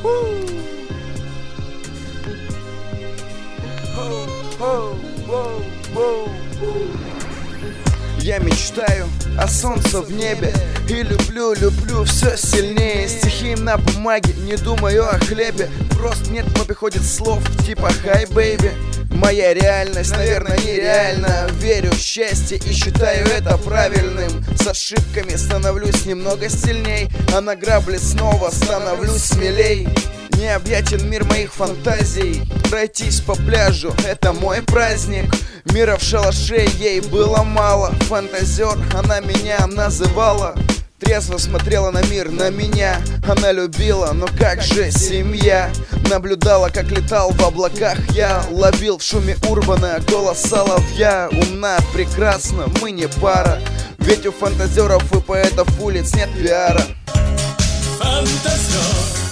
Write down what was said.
Я мечтаю о солнце в небе и люблю все сильнее. Стихи на бумаге, не думаю о хлебе. Просто нет в обиходе слов типа «Hi, baby». Моя реальность, наверное, нереальна. Верю в счастье и считаю это правильным. С ошибками становлюсь немного сильней, а на грабли снова становлюсь смелей. Необъятен мир моих фантазий. Пройтись по пляжу — это мой праздник. Мира в шалаше ей было мало. Фантазер она меня называла. Трезво смотрела на мир, на меня. Она любила, но как же семья? Наблюдала, как летал в облаках я. Ловил в шуме урбана голос соловья. Умна, прекрасна, мы не пара. Ведь у фантазеров и поэтов улиц нет пиара. Фантазер.